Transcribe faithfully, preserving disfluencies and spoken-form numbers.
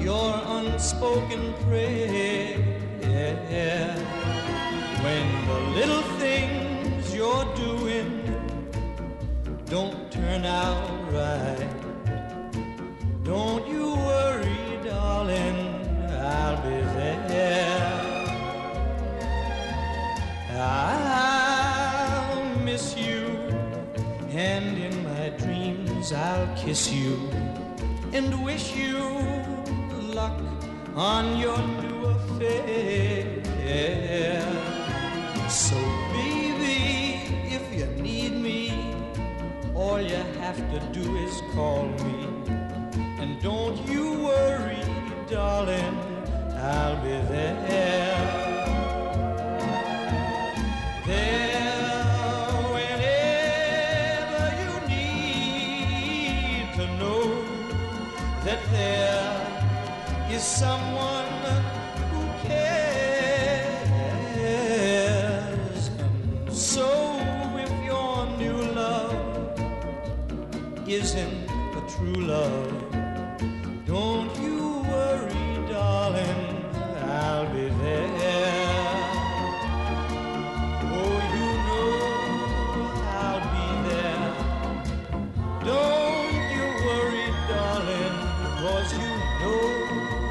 your unspoken prayer. When the little things you're doing don't turn out right, don't you worry, darling, I'll be there. I'll miss you, and in my dreams I'll kiss you and wish you luck on your new affair. So baby, if you need me, all you have to do is call me. And don't you worry, darling, I'll be there. There whenever you need to know that there is someone who cares. And so if your new love isn't a true love, don't you worry, darling, I'll be there. Oh, you know I'll be there. Don't you worry, darling, 'cause you know